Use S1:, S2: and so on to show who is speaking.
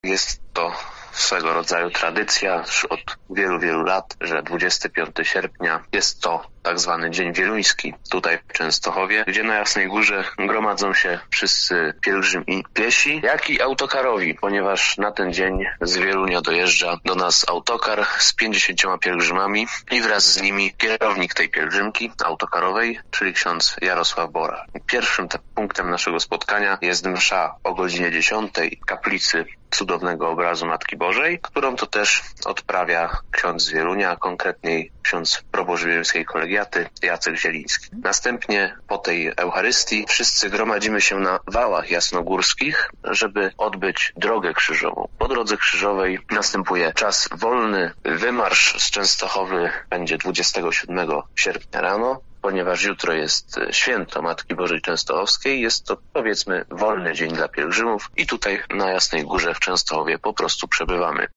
S1: Jest to swego rodzaju tradycja już od wielu, wielu lat, że 25 sierpnia jest to tak zwany Dzień Wieluński tutaj w Częstochowie, gdzie na Jasnej Górze gromadzą się wszyscy pielgrzymi piesi, jak i autokarowi, ponieważ na ten dzień z Wielunia dojeżdża do nas autokar z 50 pielgrzymami i wraz z nimi kierownik tej pielgrzymki autokarowej, czyli ksiądz Jarosław Bora. Pierwszym punktem naszego spotkania jest msza o godzinie 10 w kaplicy Cudownego Obrazu Matki Bożej, którą to też odprawia ksiądz z Wielunia, konkretniej ksiądz proboszcz wielskiej kolegiaty Jacek Zieliński. Następnie po tej Eucharystii wszyscy gromadzimy się na wałach jasnogórskich, żeby odbyć drogę krzyżową. Po drodze krzyżowej następuje czas wolny. Wymarsz z Częstochowy będzie 27 sierpnia rano. Ponieważ jutro jest święto Matki Bożej Częstochowskiej, jest to, powiedzmy, wolny dzień dla pielgrzymów i tutaj na Jasnej Górze w Częstochowie po prostu przebywamy.